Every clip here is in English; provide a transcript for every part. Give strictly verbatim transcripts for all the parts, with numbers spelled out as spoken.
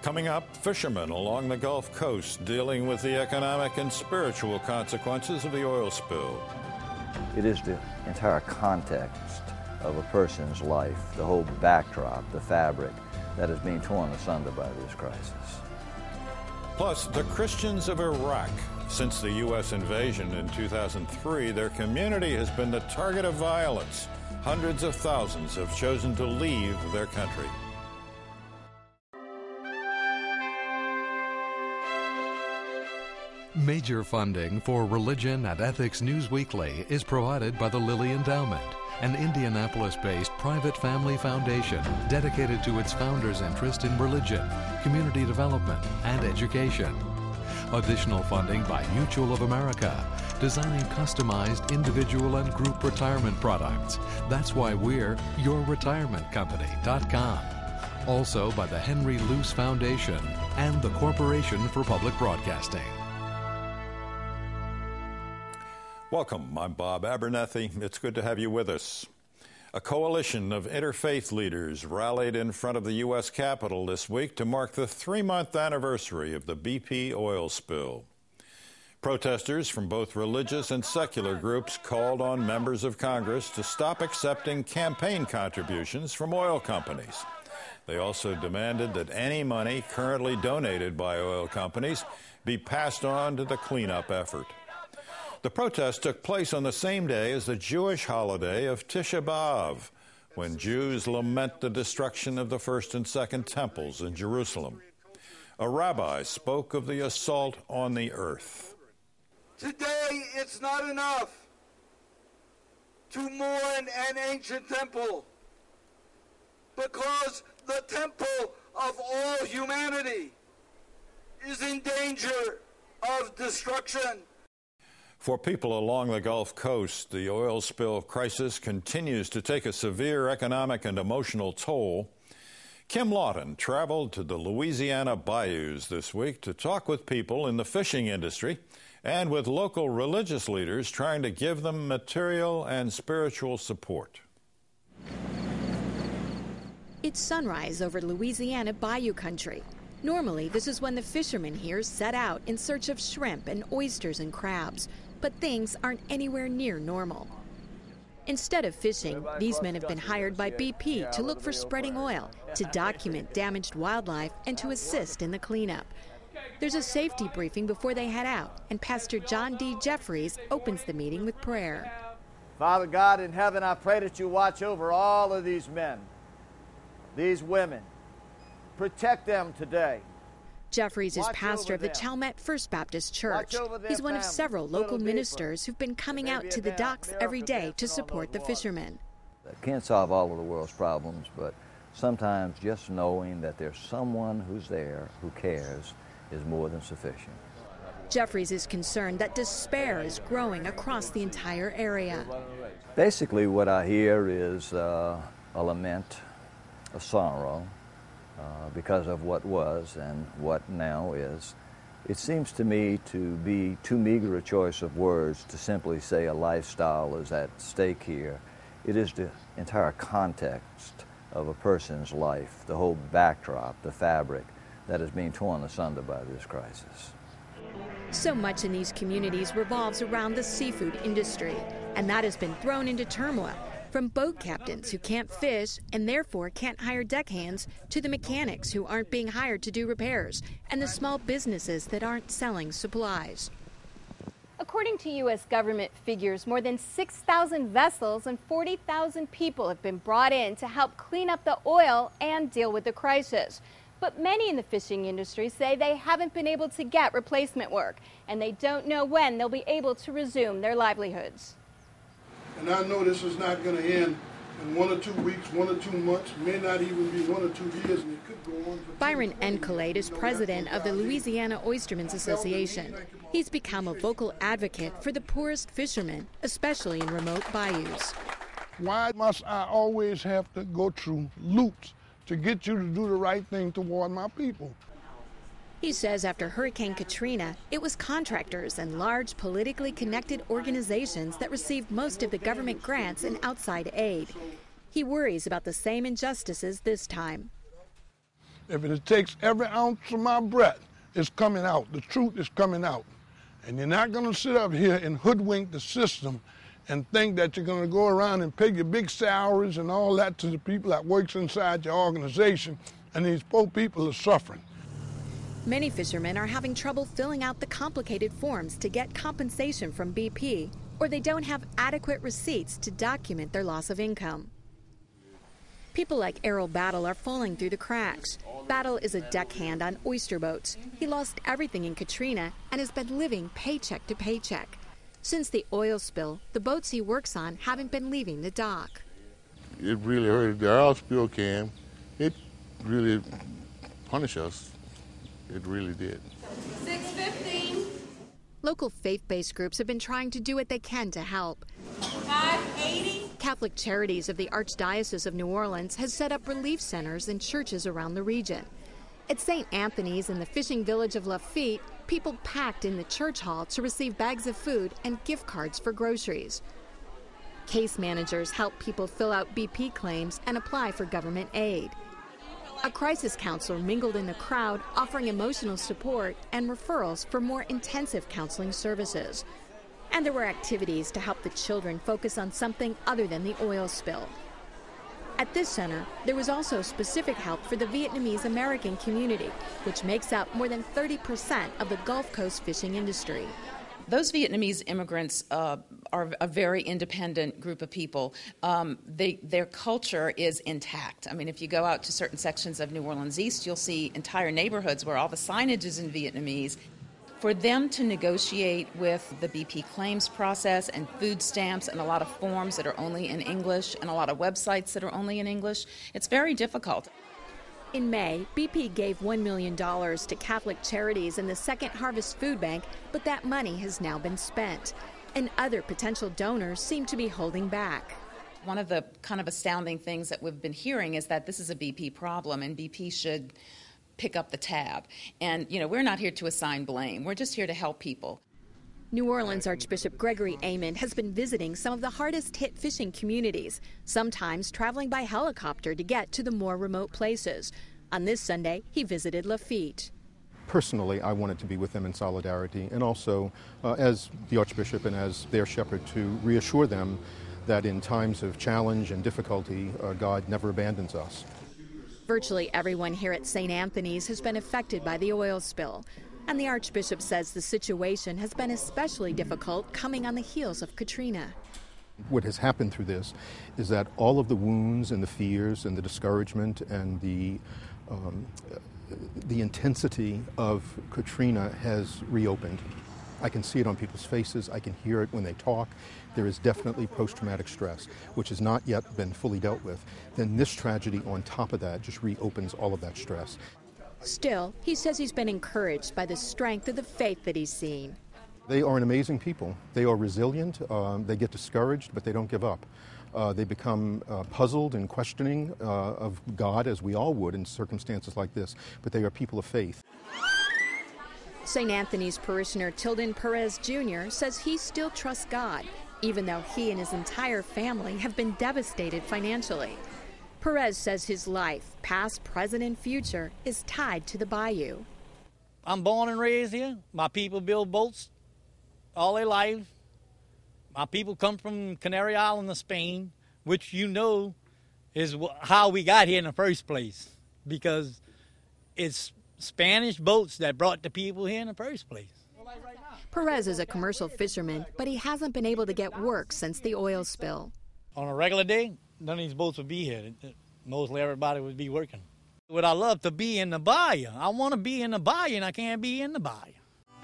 Coming up, fishermen along the Gulf Coast dealing with the economic and spiritual consequences of the oil spill. It is the entire context of a person's life, the whole backdrop, the fabric that is being torn asunder by this crisis. Plus, the Christians of Iraq. Since the U S invasion in two thousand three, their community has been the target of violence. Hundreds of thousands have chosen to leave their country. Major funding for Religion and Ethics News Weekly is provided by the Lilly Endowment, an Indianapolis-based private family foundation dedicated to its founders' interest in religion, community development, and education. Additional funding by Mutual of America, designing customized individual and group retirement products. That's why we're your retirement company dot com. Also by the Henry Luce Foundation and the Corporation for Public Broadcasting. Welcome, I'm Bob Abernethy. It's good to have you with us. A coalition of interfaith leaders rallied in front of the U S Capitol this week to mark the three-month anniversary of the B P oil spill. Protesters from both religious and secular groups called on members of Congress to stop accepting campaign contributions from oil companies. They also demanded that any money currently donated by oil companies be passed on to the cleanup effort. The protest took place on the same day as the Jewish holiday of Tisha B'Av, when Jews lament the destruction of the first and second temples in Jerusalem. A rabbi spoke of the assault on the earth. Today, it's not enough to mourn an ancient temple, because the temple of all humanity is in danger of destruction. For people along the Gulf Coast, the oil spill crisis continues to take a severe economic and emotional toll. Kim Lawton traveled to the Louisiana bayous this week to talk with people in the fishing industry and with local religious leaders trying to give them material and spiritual support. It's sunrise over Louisiana bayou country. Normally, this is when the fishermen here set out in search of shrimp and oysters and crabs. But things aren't anywhere near normal. Instead of fishing, these men have been hired by B P to look for spreading oil, to document damaged wildlife, and to assist in the cleanup. There's a safety briefing before they head out, and Pastor John D. Jeffries opens the meeting with prayer. Father God in heaven, I pray that you watch over all of these men, these women. Protect them today. Jeffries is pastor of the Chalmette First Baptist Church. He's one of several local ministers who've been coming out to the docks every day to support the fishermen. Can't solve all of the world's problems, but sometimes just knowing that there's someone who's there who cares is more than sufficient. Jeffries is concerned that despair is growing across the entire area. Basically, what I hear is uh, a lament, a sorrow, Uh, because of what was and what now is. It seems to me to be too meager a choice of words to simply say a lifestyle is at stake here. It is the entire context of a person's life, the whole backdrop, the fabric that is being torn asunder by this crisis. So much in these communities revolves around the seafood industry, and that has been thrown into turmoil. From boat captains who can't fish and therefore can't hire deckhands, to the mechanics who aren't being hired to do repairs, and the small businesses that aren't selling supplies. According to U S government figures, more than six thousand vessels and forty thousand people have been brought in to help clean up the oil and deal with the crisis. But many in the fishing industry say they haven't been able to get replacement work, and they don't know when they'll be able to resume their livelihoods. And I know this is not going to end in one or two weeks, one or two months, may not even be one or two years, and it could go on for Byron Encolade is president of the Louisiana Oystermen's Association. He's become a vocal advocate for the poorest fishermen, especially in remote bayous. Why must I always have to go through loops to get you to do the right thing toward my people? He says after Hurricane Katrina, it was contractors and large politically connected organizations that received most of the government grants and outside aid. He worries about the same injustices this time. If it takes every ounce of my breath, it's coming out. The truth is coming out. And you're not going to sit up here and hoodwink the system and think that you're going to go around and pay your big salaries and all that to the people that works inside your organization, and these poor people are suffering. Many fishermen are having trouble filling out the complicated forms to get compensation from B P, or they don't have adequate receipts to document their loss of income. People like Errol Battle are falling through the cracks. Battle is a deckhand on oyster boats. He lost everything in Katrina and has been living paycheck to paycheck. Since the oil spill, the boats he works on haven't been leaving the dock. It really hurt. The oil spill came. It really punished us. It really did. six fifteen. Local faith-based groups have been trying to do what they can to help. five eighty. Catholic Charities of the Archdiocese of New Orleans has set up relief centers in churches around the region. At Saint Anthony's in the fishing village of Lafitte, people packed in the church hall to receive bags of food and gift cards for groceries. Case managers help people fill out B P claims and apply for government aid. A crisis counselor mingled in the crowd, offering emotional support and referrals for more intensive counseling services. And there were activities to help the children focus on something other than the oil spill. At this center, there was also specific help for the Vietnamese American community, which makes up more than thirty percent of the Gulf Coast fishing industry. Those Vietnamese immigrants uh, are a very independent group of people. Um, they, their culture is intact. I mean, if you go out to certain sections of New Orleans East, you'll see entire neighborhoods where all the signage is in Vietnamese. For them to negotiate with the B P claims process and food stamps and a lot of forms that are only in English and a lot of websites that are only in English, it's very difficult. In May, B P gave one million dollars to Catholic Charities and the Second Harvest Food Bank, but that money has now been spent. And other potential donors seem to be holding back. One of the kind of astounding things that we've been hearing is that this is a B P problem and B P should pick up the tab. And, you know, we're not here to assign blame. We're just here to help people. New Orleans Archbishop Gregory Aymond has been visiting some of the hardest hit fishing communities, sometimes traveling by helicopter to get to the more remote places. On this Sunday, he visited Lafitte. Personally, I wanted to be with them in solidarity, and also uh, as the Archbishop and as their shepherd, to reassure them that in times of challenge and difficulty, uh, God never abandons us. Virtually everyone here at Saint Anthony's has been affected by the oil spill. And the Archbishop says the situation has been especially difficult coming on the heels of Katrina. What has happened through this is that all of the wounds and the fears and the discouragement and the, um, the intensity of Katrina has reopened. I can see it on people's faces. I can hear it when they talk. There is definitely post-traumatic stress, which has not yet been fully dealt with. Then this tragedy on top of that just reopens all of that stress. Still, he says he's been encouraged by the strength of the faith that he's seen. They are an amazing people. They are resilient. Um, they get discouraged, but they don't give up. Uh, they become uh, puzzled and questioning uh, of God, as we all would in circumstances like this, but they are people of faith. Saint Anthony's parishioner Tilden Perez Junior says he still trusts God, even though he and his entire family have been devastated financially. Perez says his life, past, present, and future, is tied to the bayou. I'm born and raised here. My people build boats all their life. My people come from Canary Island of Spain, which you know is how we got here in the first place, because it's Spanish boats that brought the people here in the first place. Perez is a commercial fisherman, but he hasn't been able to get work since the oil spill. On a regular day, none of these boats would be here. Mostly everybody would be working. Would I love to be in the bayou? I want to be in the bayou, and I can't be in the bayou.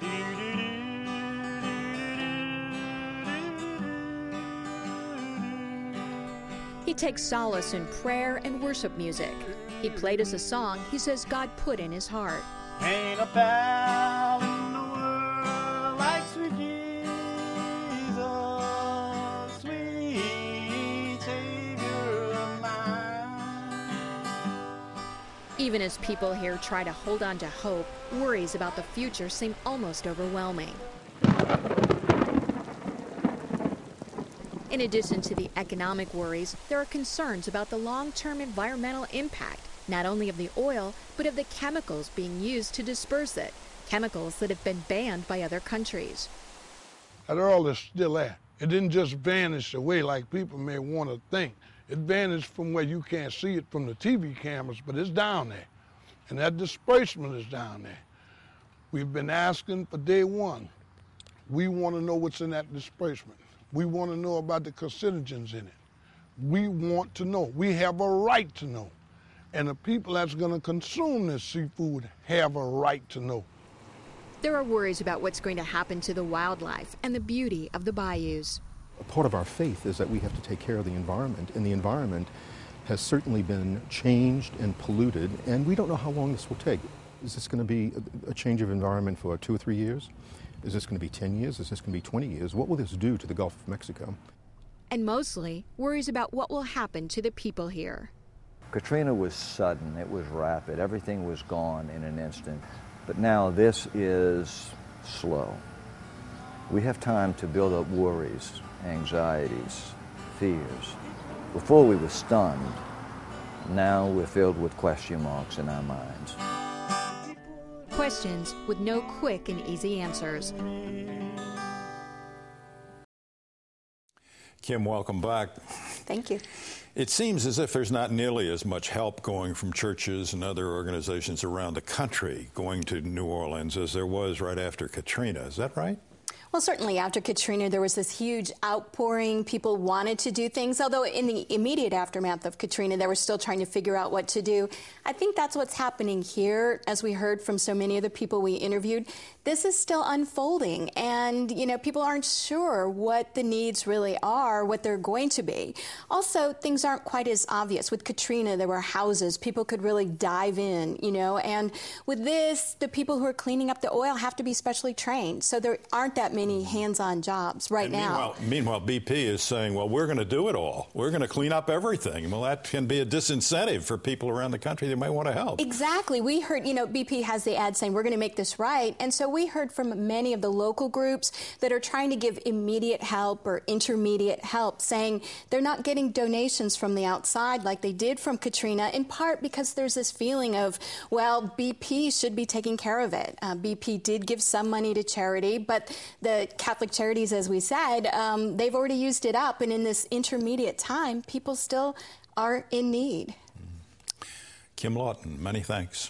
He takes solace in prayer and worship music. He played us a song he says God put in his heart. Ain't a pal in the world like sweet Jesus, sweet Savior of mine. Even as people here try to hold on to hope, worries about the future seem almost overwhelming. In addition to the economic worries, there are concerns about the long-term environmental impact not only of the oil, but of the chemicals being used to disperse it, chemicals that have been banned by other countries. That oil is still there. It didn't just vanish away like people may want to think. It vanished from where you can't see it from the T V cameras, but it's down there. And that disbursement is down there. We've been asking for day one. We want to know what's in that disbursement. We want to know about the carcinogens in it. We want to know. We have a right to know. And the people that's going to consume this seafood have a right to know. There are worries about what's going to happen to the wildlife and the beauty of the bayous. A part of our faith is that we have to take care of the environment, and the environment has certainly been changed and polluted, and we don't know how long this will take. Is this going to be a change of environment for two or three years? Is this going to be ten years? Is this going to be twenty years? What will this do to the Gulf of Mexico? And mostly worries about what will happen to the people here. Katrina was sudden, it was rapid, everything was gone in an instant. But now this is slow. We have time to build up worries, anxieties, fears. Before we were stunned, now we're filled with question marks in our minds. Questions with no quick and easy answers. Kim, welcome back. Thank you. It seems as if there's not nearly as much help going from churches and other organizations around the country going to New Orleans as there was right after Katrina. Is that right? Well, certainly after Katrina, there was this huge outpouring. People wanted to do things, although in the immediate aftermath of Katrina, they were still trying to figure out what to do. I think that's what's happening here, as we heard from so many of the people we interviewed. This is still unfolding, and, you know, people aren't sure what the needs really are, what they're going to be. Also, things aren't quite as obvious. With Katrina, there were houses. People could really dive in, you know, and with this, the people who are cleaning up the oil have to be specially trained, so there aren't that many hands-on jobs right and now. Meanwhile, meanwhile, B P is saying, well, we're going to do it all. We're going to clean up everything. Well, that can be a disincentive for people around the country that might want to help. Exactly. We heard, you know, B P has the ad saying, we're going to make this right. And so we heard from many of the local groups that are trying to give immediate help or intermediate help, saying they're not getting donations from the outside like they did from Katrina, in part because there's this feeling of, well, B P should be taking care of it. Uh, B P did give some money to charity, but the Catholic Charities, as we said, um, they've already used it up. And in this intermediate time, people still are in need. Kim Lawton, many thanks.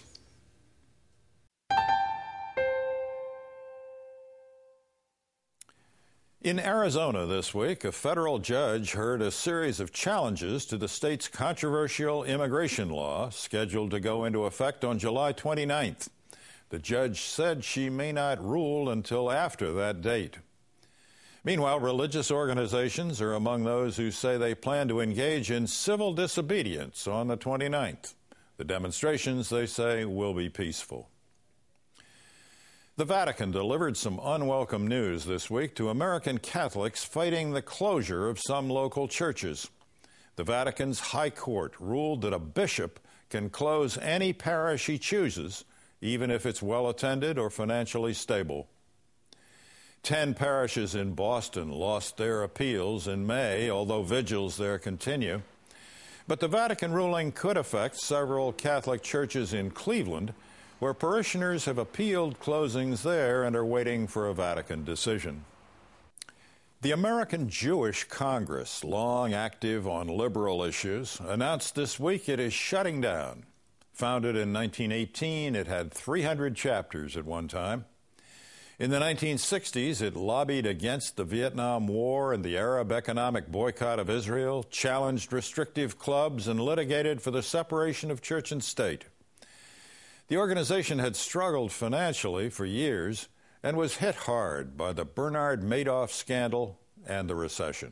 In Arizona this week, a federal judge heard a series of challenges to the state's controversial immigration law scheduled to go into effect on July twenty-ninth. The judge said she may not rule until after that date. Meanwhile, religious organizations are among those who say they plan to engage in civil disobedience on the twenty-ninth. The demonstrations, they say, will be peaceful. The Vatican delivered some unwelcome news this week to American Catholics fighting the closure of some local churches. The Vatican's High Court ruled that a bishop can close any parish he chooses, even if it's well attended or financially stable. Ten parishes in Boston lost their appeals in May, although vigils there continue. But the Vatican ruling could affect several Catholic churches in Cleveland, where parishioners have appealed closings there and are waiting for a Vatican decision. The American Jewish Congress, long active on liberal issues, announced this week it is shutting down. Founded in nineteen eighteen, it had three hundred chapters at one time. In the nineteen sixties, it lobbied against the Vietnam War and the Arab economic boycott of Israel, challenged restrictive clubs, and litigated for the separation of church and state. The organization had struggled financially for years and was hit hard by the Bernard Madoff scandal and the recession.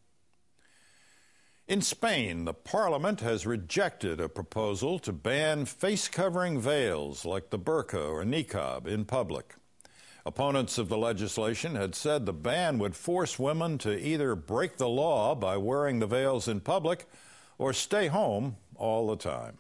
In Spain, the parliament has rejected a proposal to ban face-covering veils like the burqa or niqab in public. Opponents of the legislation had said the ban would force women to either break the law by wearing the veils in public or stay home all the time.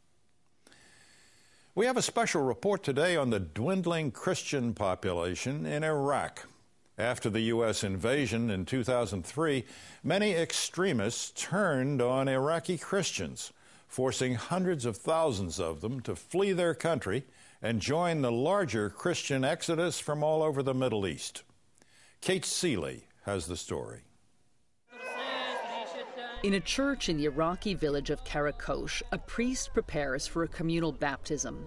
We have a special report today on the dwindling Christian population in Iraq. After the U S invasion in two thousand three, many extremists turned on Iraqi Christians, forcing hundreds of thousands of them to flee their country and join the larger Christian exodus from all over the Middle East. Kate Seeley has the story. In a church in the Iraqi village of Karakosh, a priest prepares for a communal baptism.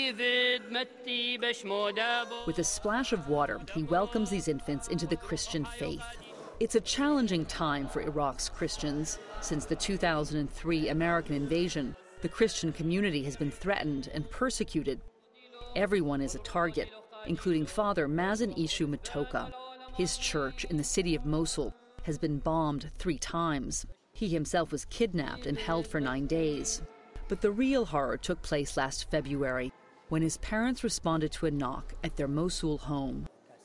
With a splash of water, he welcomes these infants into the Christian faith. It's a challenging time for Iraq's Christians. Since the two thousand three American invasion, the Christian community has been threatened and persecuted. Everyone is a target, including Father Mazen Ishu Matoka. His church in the city of Mosul has been bombed three times. He himself was kidnapped and held for nine days. But the real horror took place last February, when his parents responded to a knock at their Mosul home.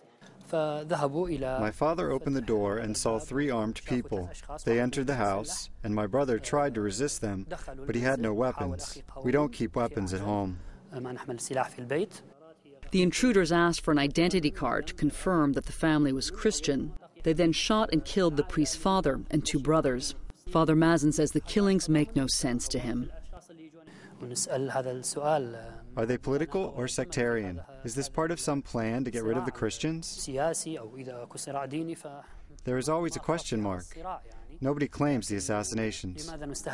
My father opened the door and saw three armed people. They entered the house, and my brother tried to resist them, but he had no weapons. We don't keep weapons at home. The intruders asked for an identity card to confirm that the family was Christian. They then shot and killed the priest's father and two brothers. Father Mazen says the killings make no sense to him. Are they political or sectarian? Is this part of some plan to get rid of the Christians? There is always a question mark. Nobody claims the assassinations.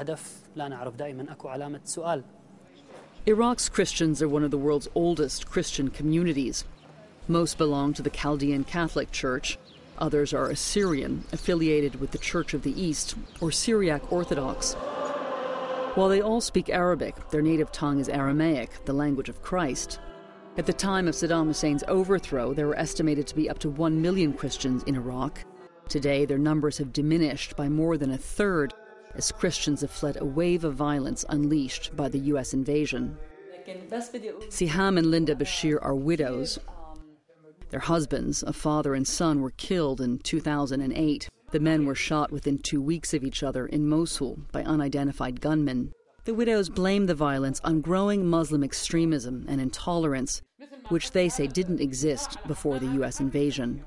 Iraq's Christians are one of the world's oldest Christian communities. Most belong to the Chaldean Catholic Church. Others are Assyrian, affiliated with the Church of the East, or Syriac Orthodox. While they all speak Arabic, their native tongue is Aramaic, the language of Christ. At the time of Saddam Hussein's overthrow, there were estimated to be up to one million Christians in Iraq. Today, their numbers have diminished by more than a third, as Christians have fled a wave of violence unleashed by the U S invasion. Siham and Linda Bashir are widows. Their husbands, a father and son, were killed in two thousand eight. The men were shot within two weeks of each other in Mosul by unidentified gunmen. The widows blame the violence on growing Muslim extremism and intolerance, which they say didn't exist before the U S invasion.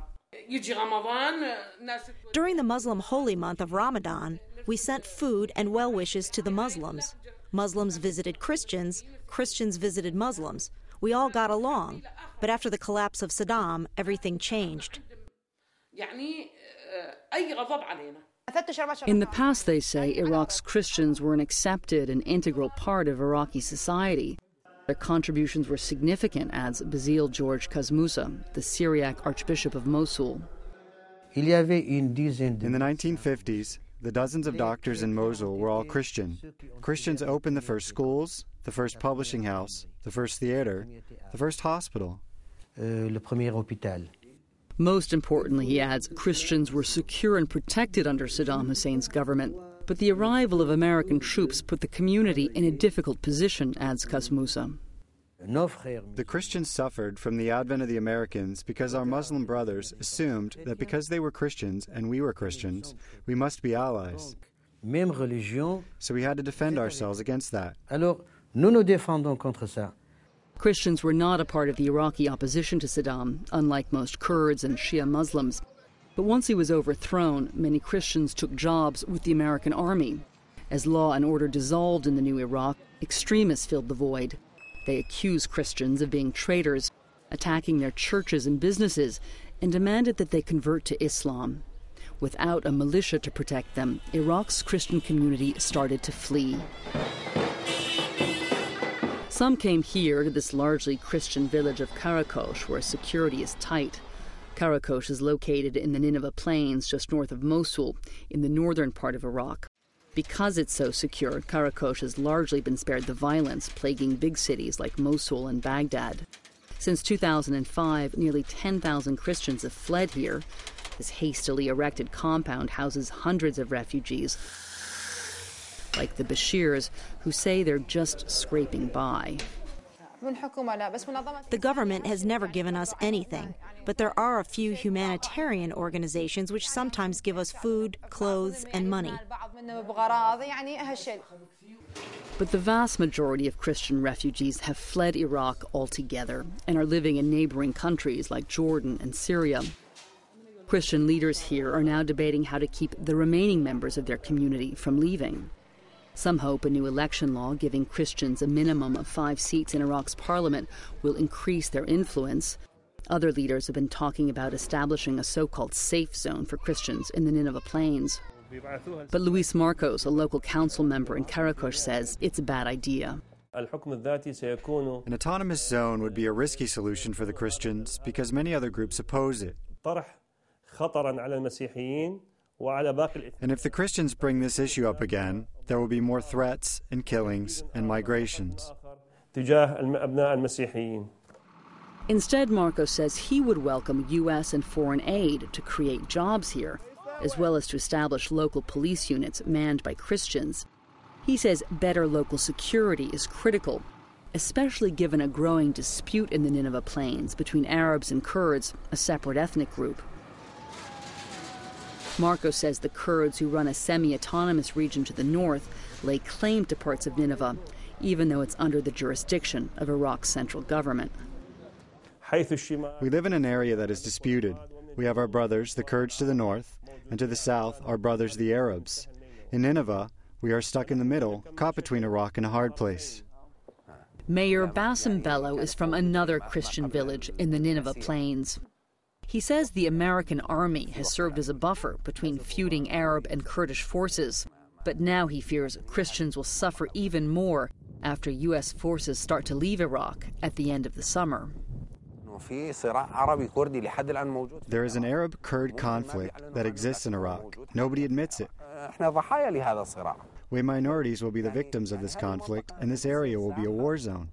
During the Muslim holy month of Ramadan, we sent food and well wishes to the Muslims. Muslims visited Christians, Christians visited Muslims. We all got along, but after the collapse of Saddam, everything changed. In the past, they say, Iraq's Christians were an accepted and integral part of Iraqi society. Their contributions were significant, adds Basile George Kazmusa, the Syriac Archbishop of Mosul. In the nineteen fifties, the dozens of doctors in Mosul were all Christian. Christians opened the first schools, the first publishing house, the first theater, the first hospital. Most importantly, he adds, Christians were secure and protected under Saddam Hussein's government. But the arrival of American troops put the community in a difficult position, adds Kazmusa. The Christians suffered from the advent of the Americans because our Muslim brothers assumed that because they were Christians and we were Christians, we must be allies. So we had to defend ourselves against that. Christians were not a part of the Iraqi opposition to Saddam, unlike most Kurds and Shia Muslims. But once he was overthrown, many Christians took jobs with the American army. As law and order dissolved in the new Iraq, extremists filled the void. They accused Christians of being traitors, attacking their churches and businesses, and demanded that they convert to Islam. Without a militia to protect them, Iraq's Christian community started to flee. Some came here to this largely Christian village of Karakosh, where security is tight. Karakosh is located in the Nineveh Plains, just north of Mosul, in the northern part of Iraq. Because it's so secure, Karakosh has largely been spared the violence plaguing big cities like Mosul and Baghdad. Since two thousand five, nearly ten thousand Christians have fled here. This hastily erected compound houses hundreds of refugees, like the Bashirs, who say they're just scraping by. The government has never given us anything, but there are a few humanitarian organizations which sometimes give us food, clothes, and money. But the vast majority of Christian refugees have fled Iraq altogether and are living in neighboring countries like Jordan and Syria. Christian leaders here are now debating how to keep the remaining members of their community from leaving. Some hope a new election law giving Christians a minimum of five seats in Iraq's parliament will increase their influence. Other leaders have been talking about establishing a so-called safe zone for Christians in the Nineveh Plains. But Luis Marcos, a local council member in Karakush, says it's a bad idea. An autonomous zone would be a risky solution for the Christians because many other groups oppose it. And if the Christians bring this issue up again, there will be more threats and killings and migrations. Instead, Marcos says he would welcome U S and foreign aid to create jobs here, as well as to establish local police units manned by Christians. He says better local security is critical, especially given a growing dispute in the Nineveh Plains between Arabs and Kurds, a separate ethnic group. Marcos says the Kurds, who run a semi-autonomous region to the north, lay claim to parts of Nineveh, even though it's under the jurisdiction of Iraq's central government. We live in an area that is disputed. We have our brothers, the Kurds, to the north, and to the south, our brothers, the Arabs. In Nineveh, we are stuck in the middle, caught between a rock and a hard place. Mayor Bassem Bello is from another Christian village in the Nineveh Plains. He says the American army has served as a buffer between feuding Arab and Kurdish forces, but now he fears Christians will suffer even more after U S forces start to leave Iraq at the end of the summer. There is an Arab-Kurd conflict that exists in Iraq. Nobody admits it. We minorities will be the victims of this conflict, and this area will be a war zone.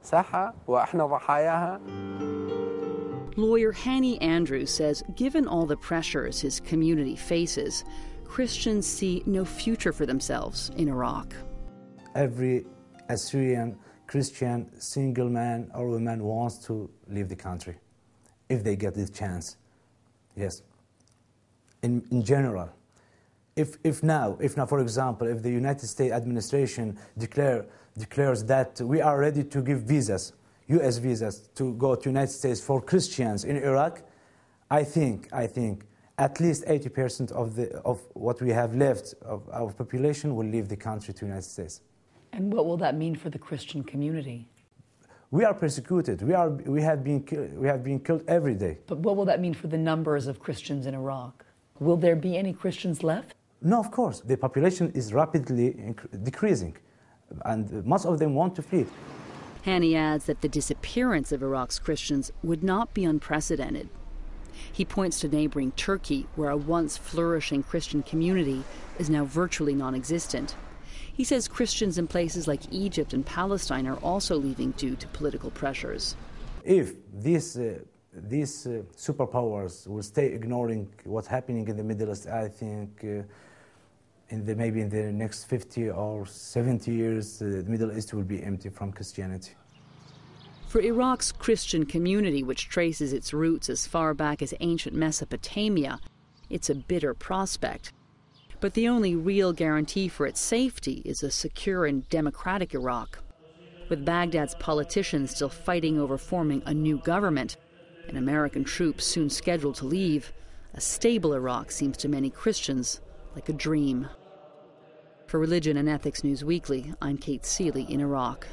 Lawyer Hani Andrews says given all the pressures his community faces, Christians see no future for themselves in Iraq. Every Assyrian Christian single man or woman wants to leave the country if they get this chance. Yes. In, in general. If, if now, if now, for example, if the United States administration declare, declares that we are ready to give visas, U S visas, to go to United States for Christians in Iraq, I think, I think at least eighty percent of, the, of what we have left of our population will leave the country to the United States. And what will that mean for the Christian community? We are persecuted. We, are, we, have been ki- we have been killed every day. But what will that mean for the numbers of Christians in Iraq? Will there be any Christians left? No, of course. The population is rapidly inc- decreasing, and most of them want to flee. Hani adds that the disappearance of Iraq's Christians would not be unprecedented. He points to neighboring Turkey, where a once flourishing Christian community is now virtually non-existent. He says Christians in places like Egypt and Palestine are also leaving due to political pressures. If these, uh, these uh, superpowers will stay ignoring what's happening in the Middle East, I think uh, in the, maybe in the next fifty or seventy years, uh, the Middle East will be empty from Christianity. For Iraq's Christian community, which traces its roots as far back as ancient Mesopotamia, it's a bitter prospect. But the only real guarantee for its safety is a secure and democratic Iraq. With Baghdad's politicians still fighting over forming a new government, and American troops soon scheduled to leave, a stable Iraq seems to many Christians like a dream. For Religion and Ethics News Weekly, I'm Kate Seeley in Iraq.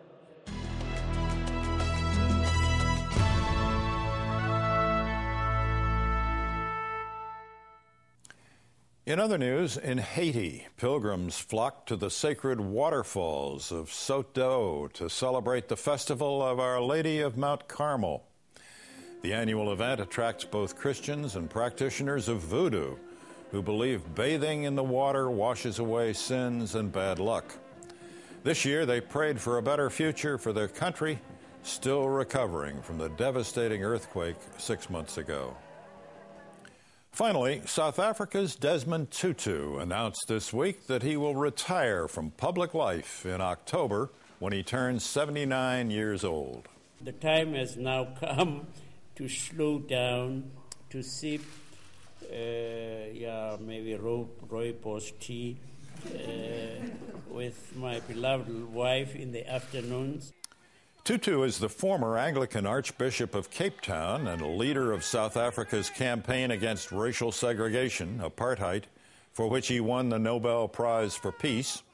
In other news, in Haiti, pilgrims flocked to the sacred waterfalls of Soto to celebrate the festival of Our Lady of Mount Carmel. The annual event attracts both Christians and practitioners of voodoo, who believe bathing in the water washes away sins and bad luck. This year, they prayed for a better future for their country, still recovering from the devastating earthquake six months ago. Finally, South Africa's Desmond Tutu announced this week that he will retire from public life in October when he turns seventy-nine years old. The time has now come to slow down, to sip, uh, yeah, maybe rooibos tea uh, with my beloved wife in the afternoons. Tutu is the former Anglican Archbishop of Cape Town and a leader of South Africa's campaign against racial segregation, apartheid, for which he won the Nobel Prize for Peace.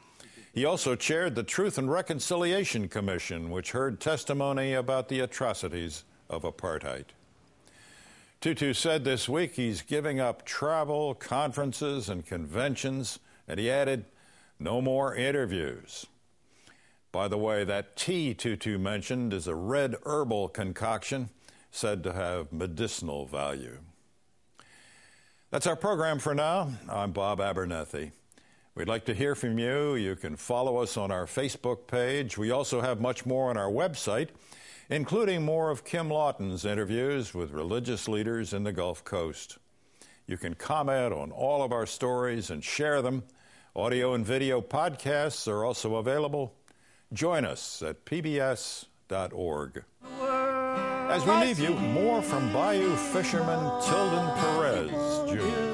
He also chaired the Truth and Reconciliation Commission, which heard testimony about the atrocities of apartheid. Tutu said this week he's giving up travel, conferences, and conventions, and he added, no more interviews. By the way, that tea Tutu mentioned is a red herbal concoction said to have medicinal value. That's our program for now. I'm Bob Abernethy. We'd like to hear from you. You can follow us on our Facebook page. We also have much more on our website, including more of Kim Lawton's interviews with religious leaders in the Gulf Coast. You can comment on all of our stories and share them. Audio and video podcasts are also available. Join us at P B S dot org. As we leave you, more from Bayou fisherman Tilden Perez, Junior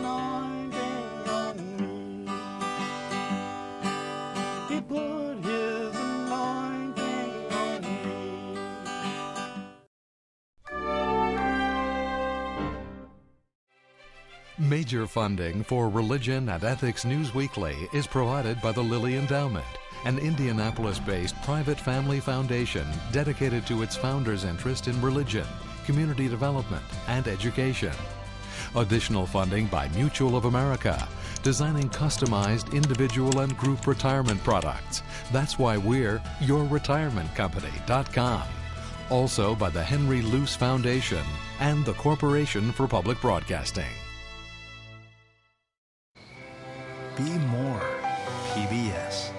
Major funding for Religion and Ethics News Weekly is provided by the Lilly Endowment, an Indianapolis-based private family foundation dedicated to its founders' interest in religion, community development, and education. Additional funding by Mutual of America, designing customized individual and group retirement products. That's why we're your retirement company dot com. Also by the Henry Luce Foundation and the Corporation for Public Broadcasting. Be more P B S.